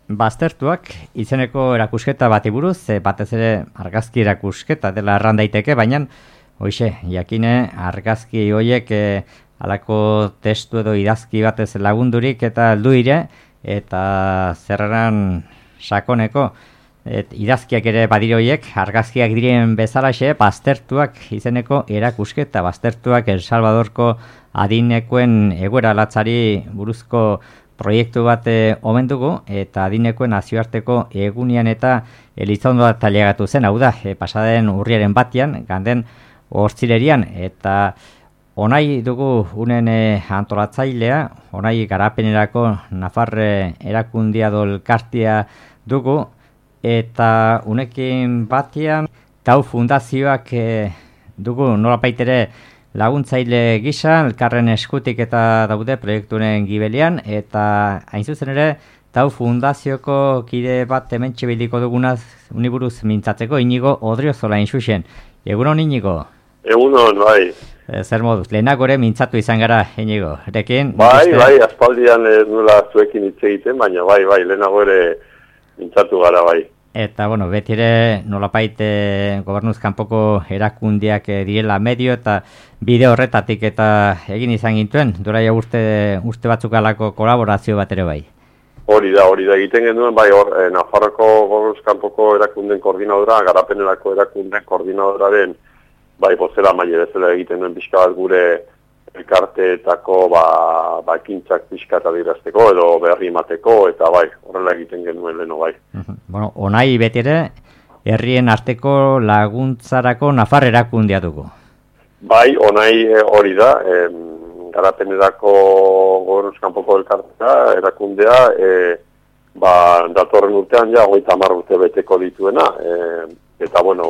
baztertuak izeneko erakusketa bati buruz, batez ere argazki erakusketa dela erran daiteke, baina hoize, jakine argazki horiek halako testu edo idazki batez lagundurik eta alduire eta zerran sakoneko idazkiak ere badire horiek, argazkiak diren bezalaxe, baztertuak izeneko erakusketa, baztertuak El Salvadorko adinekoen egoera latzari buruzko proiektu bat omen dugu, eta adinekoen nazioarteko egunean eta Elizondo tailegatu zen, hau da, pasaden urriaren batean, ganden hortzilerian, eta onai dugu unen antolatzailea, onai garapenerako Nafarre erakundia dolkartia dugu, eta unekin batean Tau Fundazioak dugu nolapaitere laguntzaile gisa, elkarren eskutik eta daude proiekturen gibelian, eta hain zuzen ere Tau Fundazioko kide bat hementxe biliko dugunaz uniburuz mintzatzeko, Inigo Odriozola inxuxen. Egunon, Inigo? Egunon, bai. Zer moduz, lehenak gore mintzatu izan gara, Inigo. Erekin, bai, aspaldian nula zuekin hitz egiten, baina bai, lehenago ere mintzatu gara, bai. Eta, bueno, beti ere nolapait gobernuz kanpoko erakundiak direla medio eta bideo horretatik eta egin izan gintuen, duraia uste batzuk alako kolaborazio bat ere bai. Hori da, egiten genuen, bai, Nafarroko gobernuz kanpoko erakunden koordinadora, garapenerako erakunden koordinadoraren, bai, bozera maile bezala egiten duen pixka bat gure elkarteetako ekintzak pixka eta dirazteko edo berri emateko, eta bai, horrela egiten genuen leheno, bai. Bueno, onai beti ere, herrien arteko laguntzarako Nafar erakundea dugu. Bai, onai hori da, garapenerako gobernuz kanpoko elkartea, erakundea, datorren urtean ja, 30 urte beteko dituena, eta bueno,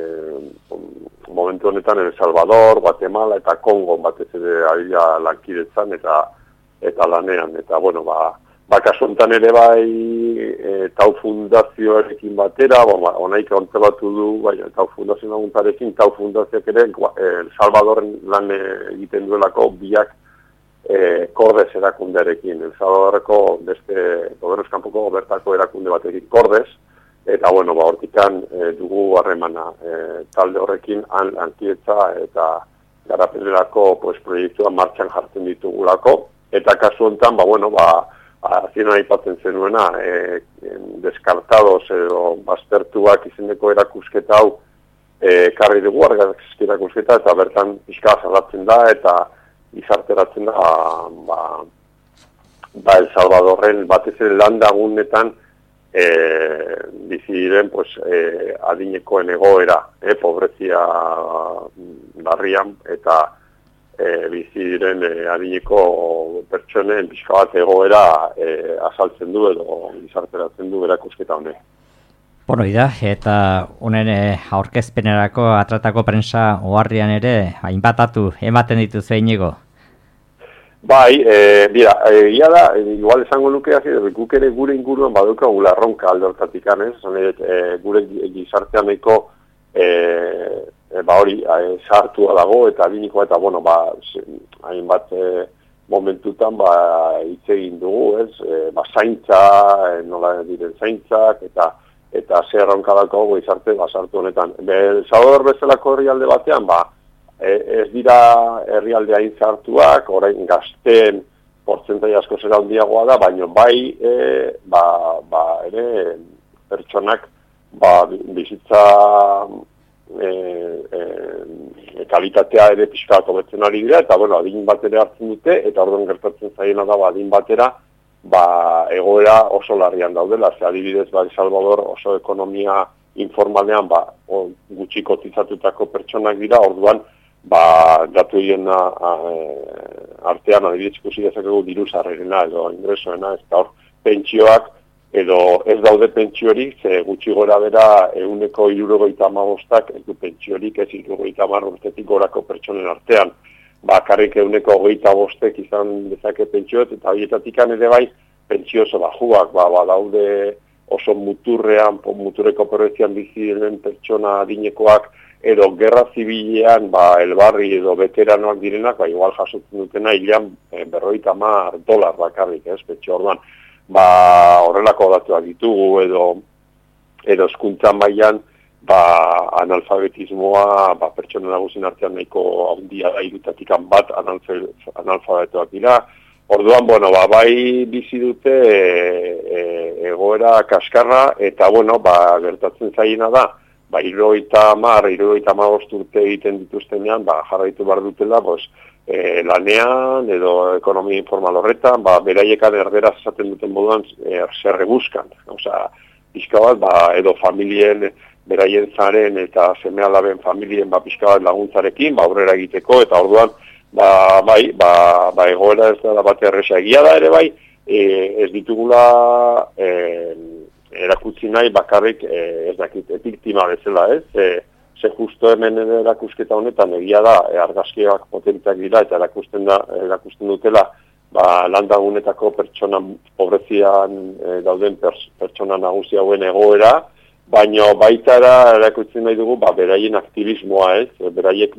momentu honetan El Salvador, Guatemala eta Kongo batez ere abila lankidetzan eta lanean, eta bueno, kasu honetan ere bai Tau Fundazioarekin batera, onaik antolatu du, bai, Tau Fundazio laguntzarekin, Tau Fundazioak ere El Salvadorren lan egiten duelako biak Kordes erakundearekin. El Salvadorreko beste gobernuz kanpoko bertako erakunde batekin Kordes, eta bueno, hortikan dugu harremana talde horrekin lankidetza eta garapenerako proiektua martxan jartzen ditugulako, eta kasu honetan, azien aipatzen zenuena, deskartados edo baztertuak izeneko erakusketa hau karri dugu, argazki erakusketa, eta bertan pixka salatzen da, eta izarteratzen da, El Salvadorren batez ere landagunetan bizi diren adinekoen egoera, pobrezia barrian, eta bizi diren adineko pertsonen pixka bat egoera azaltzen du edo izarteratzen du erakusketa honek. Bueno, eta honen aurkezpenerako atratako prensa oharrian ere hainbatatu ematen dituzu, Inigo. Bai, ia da, igual esango nuke guk ere gure inguruan badaukagu erronka alde hortatik, gure gizartean nahiko hori sartua dago eta adinikoa eta hainbat momentutan hitz egin dugu, zaintza, nola diren zaintzak eta zer erronka daukagu gizarte sartu honetan. El Salvador bezalako herrialde batean, ez dira herrialde hain zartuak, orain gazteen portzentai asko zera handiagoa da, baina ere pertsonak bizitza kalitatea ere pixka hobetzen ari dira, eta adin batera hartzen dute, eta orduan gertatzen zaiena da adin batera egoera oso larrian daudela, adibidez El Salvador oso ekonomia informalean gutxi kotizatutako pertsonak dira, orduan datu egin artean adibidez ikusi dezakegu diru sarrerena edo ingresoena, ez da hor pentsioak edo ez daude pentsiorik, ze gutxi gora bera 175 ez du pentsiorik, ez 70 urtetik gorako pertsonen artean. Bakarrik 125 izan dezake pentsioet, eta horietatik ere bai pentsio oso bajuak, daude oso muturreko pobrezian bizi diren pertsona adinekoak, edo gerra zibilean, elbarri edo veteranoak direnak, igual jasotzen dutena hilean $50 bakarrik, pentsio orduan. horrelako datuak ditugu edo hezkuntza mailan analfabetismoa pertsona nagusien artean nahiko handia da, 3 bat analfabetoak dira. Orduan, bai bizi dute egoera kaskarra eta, gertatzen zaiena da, 70-75 urte egiten dituztenean, jarraitu behar dutela, lanean edo ekonomia informal horretan, beraiekan erderaz esaten duten moduan zer buskan. Pixka bat, edo familien, beraien zaren eta seme-alaben familien pixka bat laguntzarekin, aurrera egiteko, eta orduan, egoera ez da bat erresa egia da ere ez ditugula erakutsi nahi bakarrik ez dakit biktima bezala ez, ze justo hemen erakusketa honetan egia da argazkiak potenteak dira eta erakusten dutela landagunetako pertsona pobrezian dauden pertsona nagusi hauen egoera, baina baitara erakutzen nahi dugu beraien aktivismoa ez, beraiek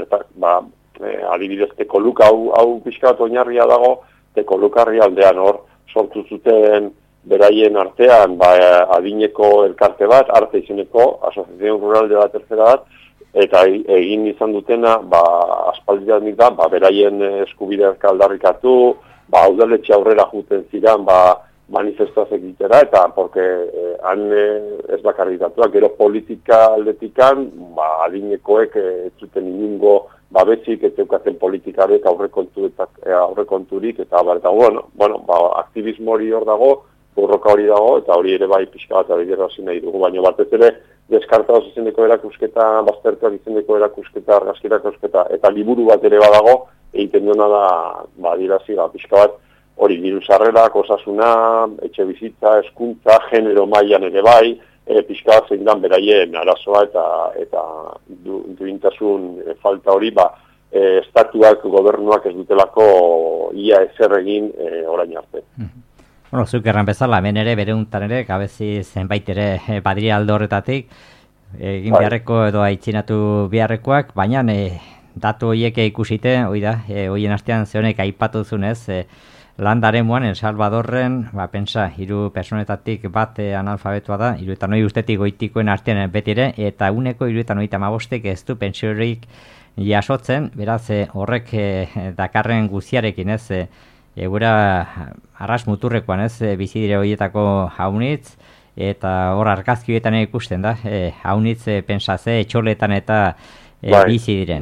adibidez Tekoluk hau pixka bat oinarria dago, Tekoluk aldean hor sortu zuten beraien artean adineko elkarte bat, arte izeneko, Asociación Rural de la Tercera bat, eta egin izan dutena, aspaldian da, beraien eskubideak aldarrikatu, udaletxe aurrera juten ziren, manifestaz egitera, eta porque han ez bakarritatuak, gero politika aldetikan, adinekoek ez zuten inungo babesik, ez zeukaten politikarek aurrekonturik, eta aktivismo hori hor dago, borroka hori dago, eta hori ere bai pixka bat adierazi nahi dugu, baina batez ere deskartaoz izeneko erakusketa, baztertuak izeneko erakusketa, argazki erakusketa, eta liburu bat ere badago, egiten duena da, adierazi, pixka bat, hori diru sarrerak, osasuna, etxe bizitza, hezkuntza, genero mailan ere bai, pixka bat zein dan beraien arazoa eta duintasun falta hori, estatuak, gobernuak ez dutelako ia ezer egin orain arte. Zuk erran bezala, hemen ere, bere untan ere, gabezi zenbait ere badiri aldo horretatik, egin beharreko edo aitzinatu beharrekoak, baina datu horiek ikusite, horien astean zehonek aipatu zunez, landaremuan, El Salvadorren, pentsa, 3 personetatik bat analfabetua da, 79 ustetik goitikoen artean beti ere, eta 195 ez du pentsiorik jasotzen, beraz horrek dakarren guziarekin ez, gura arras muturrekoan ez, bizi dire horietako haunitz, eta hor argazkioetan ikusten da, haunitz pensaze, etxoletan eta bizi diren.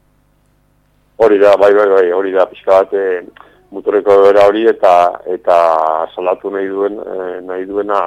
Hori da, hori da, pixka bat, muturreko egoera hori eta salatu nahi duena,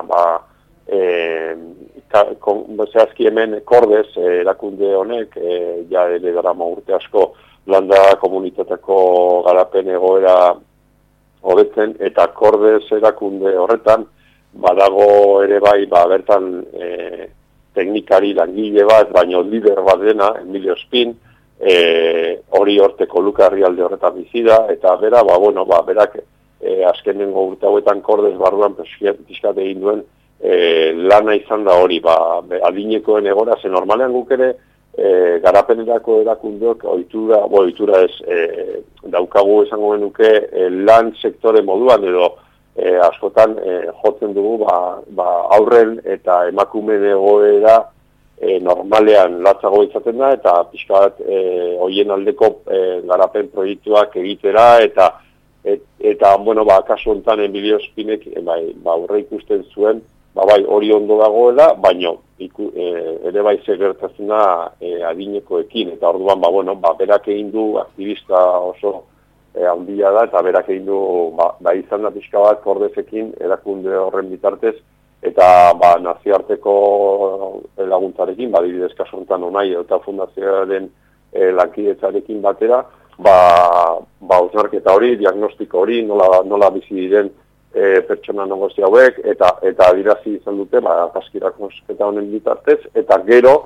zehazki hemen Kordez erakunde honek, ja ere darama urte asko, landa komunitateko garapen egoera hobetzen, eta Kordez erakunde horretan, badago ere bai, bertan teknikari langile bat, baina lider bat dena, Emilio Espin, hori horteko lukarri alde horretan bizida, eta bera, berak azkenengo urte hauetan Kordez barruan pixkat egin duen lana izan da hori, adinekoen egora, ze normalean guk ere garapenerako erakundeok ohitura ez daukagu esango genuke lan sektore moduan edo askotan jotzen dugu aurren eta emakumeen egoera normalean latzago izaten da eta pixka bat hoien aldeko garapen proiektuak egitera eta kasu honetan Emilio Espinek aurre ikusten zuen hori ondo dagoela, baina ere bai gertatzen da adinekoekin, eta orduan berak egin du aktivista oso handia da, eta berak egin du izan da pixka bat Kordezekin erakunde horren bitartez, eta nazioarteko laguntzarekin, adibidez kasu honetan Onai eta fundazioaren lankidetzarekin batera, hausnarketa hori, diagnostiko hori, nola bizi diren pertsona negozio hauek, eta adirazi izan dute, argazkirakusketa honen bitartez, eta gero,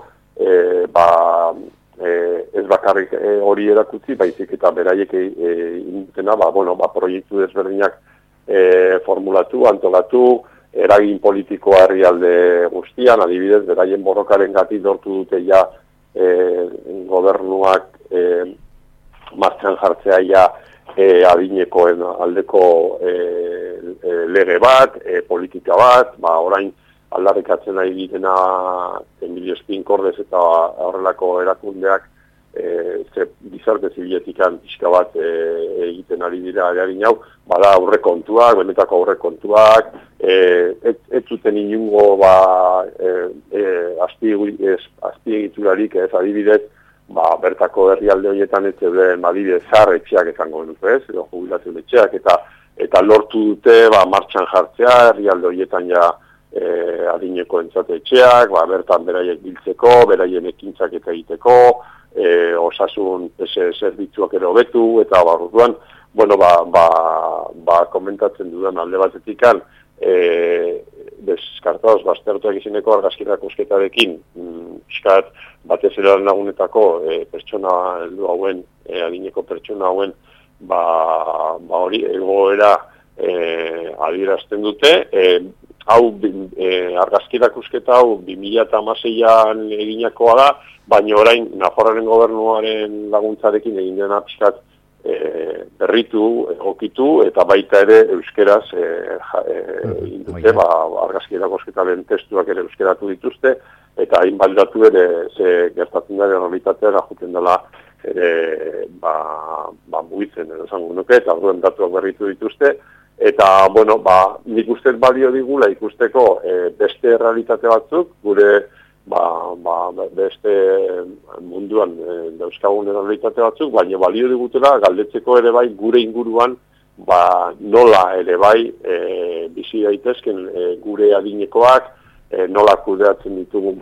ez bakarrik hori erakutsi, baizik eta beraiek indutena, proiektu desberdinak formulatu, antolatu, eragin politikoa herrialde guztian, adibidez, beraien borrokaren gati dortu dute gobernuak martxan jartzea adinekoen aldeko lege bat, politika bat, orain aldarrikatzen ari ditena Emilio Espin Kordez eta horrelako erakundeak gizarte zibiletikan pixka bat egiten ari dira eragin hau, bada aurrekontuak, benetako aurrekontuak, ez zuten inungo azpiegiturarik ez adibidez, bertako herrialde horietan ez zeuden adibidez etxeak izango nuke ez, edo jubilazio etxeak, eta lortu dute martxan jartzea herrialde horietan ja adineko entzate etxeak, bertan beraiek biltzeko, beraien ekintzak eta egiteko, osasun zerbitzuak ere hobetu, eta orduan, komentatzen dudan alde batetikan, deskartados baztertuak izeneko argazkirak usketarekin, piskat batez ere lagunetako pertsona heldu hauen, adineko pertsona hauen, hori egoera adierazten dute, hau argazkirak usketa hau 2016an eginakoa da, baina orain Nafarroaren gobernuaren laguntzarekin egin dena pixkat berritu, egokitu, eta baita ere euskeraz egin dute, argazkirak usketaren testuak ere euskeratu dituzte, eta hainbat datu ere ze gertatzen da realitatea juten dela ere mugitzen esango nuke, eta orduan datuak berritu dituzte, eta, nik ustez balio digula ikusteko beste realitate batzuk, gure beste munduan dauzkagun realitate batzuk, baina balio digutela galdetzeko ere bai gure inguruan nola ere bai bizi daitezken gure adinekoak, nola kudeatzen ditugun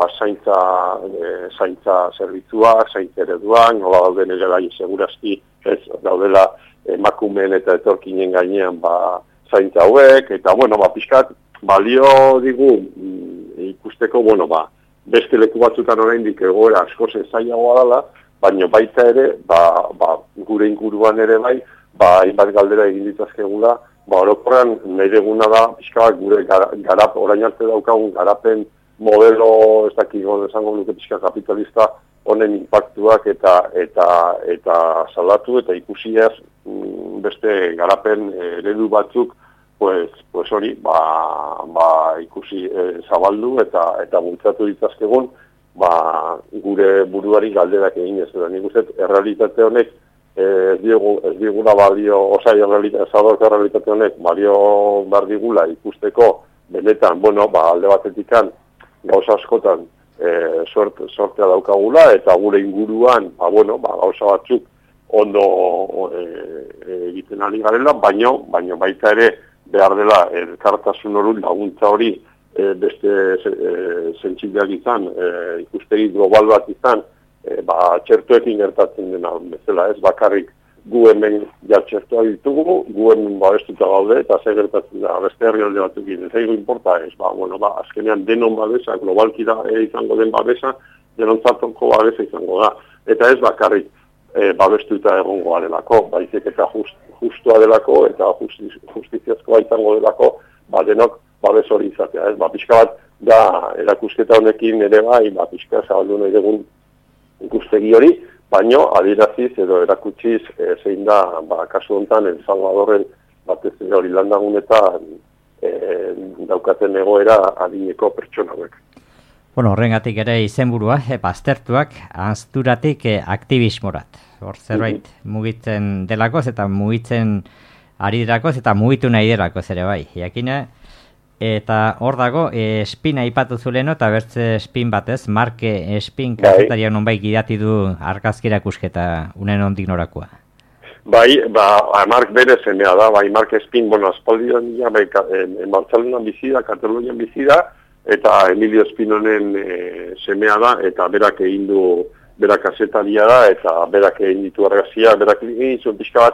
zaintza zerbitzuak, zaintza ereduak, nola dauden ere bai segurazki ez daudela emakumeen eta etorkinen gainean zaintza hauek, eta pixkat balio digu ikusteko, beste leku batzutan oraindik egoera askoz zailagoa dela, baina baita ere, gure inguruan ere bai, hainbat galdera egin ditzazkegula, orokorrean nahi deguna da, pixka bat gure orain arte daukagun garapen modelo, ez dakiko esango nuke pixka kapitalista, honen inpaktuak eta salatu eta ikusiaz beste garapen eredu batzuk pues hori ikusi zabaldu eta bultzatu ditzazkegun gure buruari galderak egin ez da. Nik uste errealitate honek ez digula balio, errealitate honek balio behar digula ikusteko benetan, alde batetikan gauza askotan sortea daukagula, eta gure inguruan, gauza batzuk ondo egiten ari garela, baina baita ere behar dela elkartasun hori laguntza hori beste sentsibiliak izan, ikustegi global bat izan, txertoekin gertatzen dena bezala, ez bakarrik gu hemen txertoa ditugu, gu hemen babestuta gaude, eta ze gertatzen da beste herrialde batukin, ez ego importa ez, azkenean denon babesa, globalki da izango den babesa, denontzatoko babesa izango da, eta ez bakarrik babestuta egongo delako, baizik eta justua delako, eta justiziazkoa izango delako, denok babes hori izatea, ez, pixka bat da erakusketa honekin ere bai, pixka zabaldu nahi dugun ikustegi hori, baino adieraziz edo erakutsiz zein da, kasu honetan, El Salvadorren batez hori landagunetan daukaten egoera adineko pertsona hauek. Horrengatik ere izenburua, baztertuak, anzturatik aktivismorat. Hor zerbait mugitzen delakoz eta mugitzen ari delakoz eta mugitu nahi delakoz ere bai. Jakine, eta hor dago, Espin aipatu zuleno eta bertze Espin batez, Marke Espin kazetariak nonbait gidati du argazki erakusketa unen ondik norakoa. Mark bere semea da, Mark Espin, aspaldian Bartzelonan bizi da, Katalunian bizi da, eta Emilio Espinonen semea da, eta berak egin du, berak kazetaria da, eta berak egin ditu argazkia, berak egin zuen pixka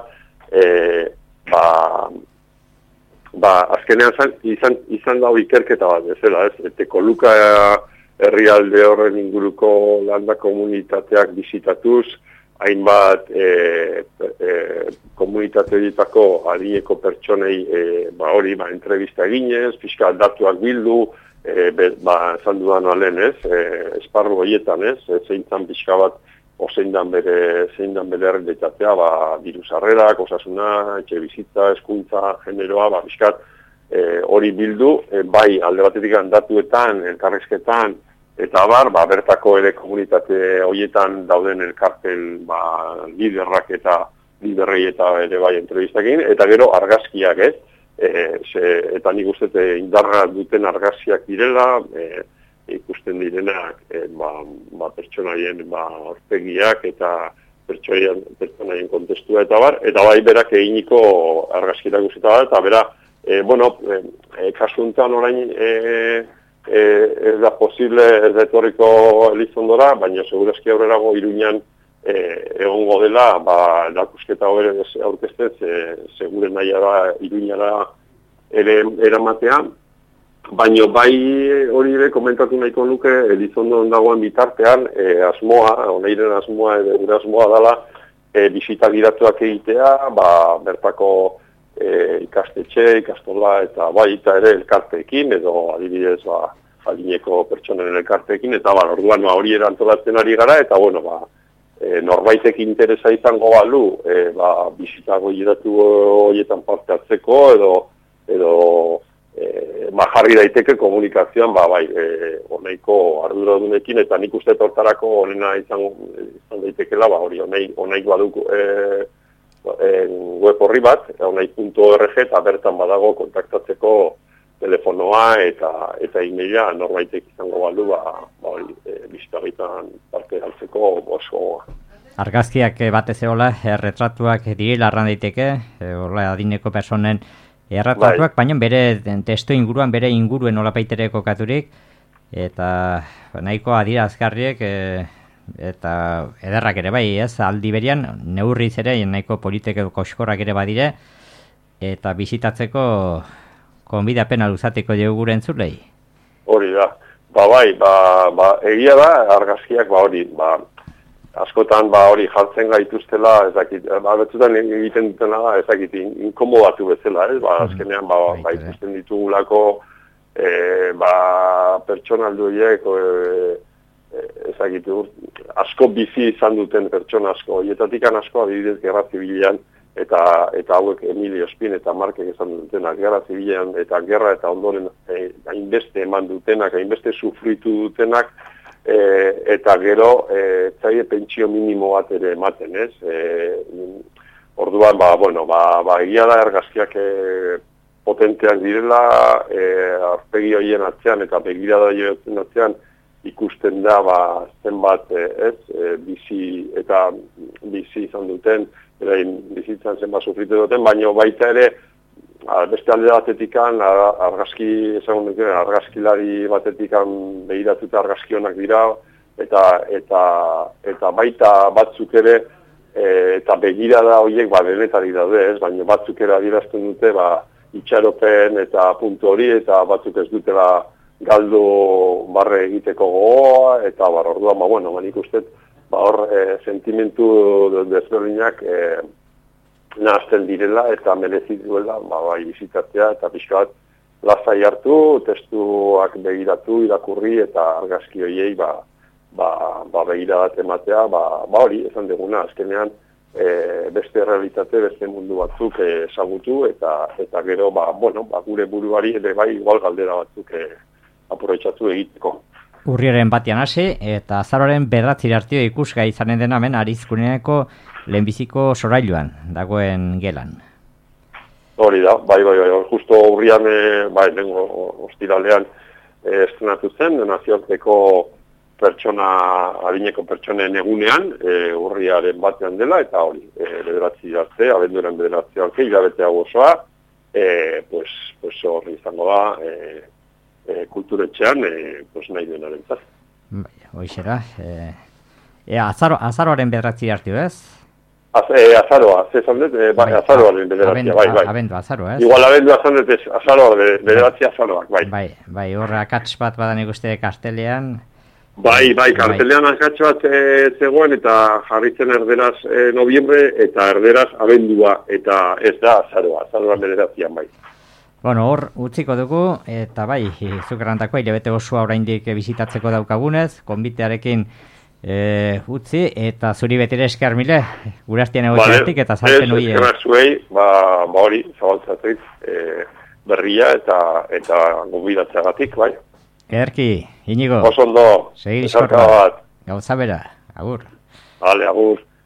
bat, azkenean izan dago ikerketa bat, bezala, ez? Tekoluka herrialde horren inguruko landa komunitateak bizitatuz, hainbat komunitate horietako adineko pertsonei entrevista eginez, pixka datuak bildu, esan dudan alen, esparru horietan, zeintzan pixka bat zein dan bere errealitatea, diru sarrerak, osasuna, etxe bizitza, hezkuntza, generoa, bizkat, hori bildu, bai alde batetik datuetan, elkarrizketan, eta bertako ere komunitate horietan dauden elkarten liderrak eta liderrei eta ere bai entrevistakin, eta gero argazkiak, eta nik uste indarra duten argazkiak direla, ikusten direnak pertsonaien aurpegiak eta pertsonaien kontestua eta bai berak eginiko argazkiak guztietan eta bera, kasu honetan orain ez da posible, ez da etorriko Elizondora, baina segurazki aurrerago Iruñan egongo dela, erakusketa aurkezten, segure nahiara Iruñara ere eramatea, baina bai hori ere komentatu nahiko nuke Elizondon dagoen bitartean, oneiren asmoa, gure asmoa dela, bisita gidatuak egitea, bertako ikastetxe, ikastola eta baita ere elkarteekin, edo adibidez adineko pertsonen elkarteekin, eta orduan hori erantolatzen ari gara, eta norbaitek interesa izango balu, bisitako gidatu horietan parte hartzeko, edo jarri daiteke komunikazioan, honeiko arduradunekin, eta nik uste tortarako honena izan daitekela, hori honeik baduk web horri bat, honai.org, eta bertan badago kontaktatzeko telefonoa eta e-maila norbaitek izango balu, bisitagaitan parte hartzeko oso. Argazkiak batez egola, erretratuak direla arran daiteke, adineko personen erretratuak, baina bere testu inguruan, bere inguruen olapaitere kokaturik, eta nahiko adierazgarriek eta ederrak ere bai, aldi berian, neurriz ere, nahiko politeko koskorrak ere badire, eta bisitatzeko konbidapena luzatiko dugu gure entzulei. Hori da, egia da, argazkiak hori, askotan hori jartzen gaituztela, betzutan egiten dutena da, inkomodatu bezala, azkenean ikusten ditugulako, pertsonaldu horiek, asko bizi izan duten pertsona asko, hietatikan asko adibidez Gerra Zibilean, eta hauek Emilio Espin eta Markek esan dutenak, Gerra Zibilean eta gerra eta ondoren hainbeste eman dutenak, hainbeste sufritu dutenak, eta gero zaie pentsio minimo bat ere ematen, ez? Orduan, egia da argazkiak potenteak direla, aurpegi horien atzean eta begirada horien atzean ikusten da zenbat bizi izan duten, bizitzan zenbat sufritu duten, baina baita ere beste alde batetikan argazkilari batetikan behiratuta argazkionak dira eta baita batzuk ere eta begirada horiek denetarik daude, baina batzuk ere adierazten dute itxaropen eta puntu hori eta batzuk ez dutela galdu barre egiteko gogoa, eta orduan, nik uste, sentimentu desberdinak nahazten direla, eta merezi duela, bizitatzea, eta pixka bat lasai hartu, testuak begiratu, irakurri, eta argazki horiei, begiradat ematea, hori, esan duguna, azkenean, beste realitate, beste mundu batzuk ezagutu, eta gero, gure buruari, ere igual galdera batzuk aprobetxatu egiteko. Urriaren batian hasi, eta azaroaren 9 arte ikusgai izanen dena hemen Arizkuneko lehenbiziko sorailuan, dagoen gelan. Hori da, justo urrian, ostiralean estrenatu zen, nazioarteko adineko pertsonen egunean, urriaren batean dela, eta hori, 9 arte, abenduaren 9 arte, hilabete hau osoa, horri izango da, kulturetxean, nahi duenaren zaz. Hoixera. Azaroaren 9 arte, ez? Azaroa, azaroaren 9 arte, Abendu, azaro, ez? Igual abendu azaroa, 9 azaroak, bai. Horra akats bat badan ikuste kartelean. Kartelean akats bat zegoen, eta jarritzen erderaz noviembre, eta erderaz abendua, eta ez da azaroan 9 artean, bai. Hor utziko dugu, eta bai, zukerrantako hilabete osoa oraindik bisitatzeko daukagunez, konbitearekin utzi, eta zuri betire esker mile, gurastien egotxeatik, eta zartzen hori. Eskerrak zuei, hori, zabaltzatik, berria eta gobidatzeagatik, bai. Ederki, Inigo. Osondo, esarka bat. Gauza bera, agur. Vale, agur.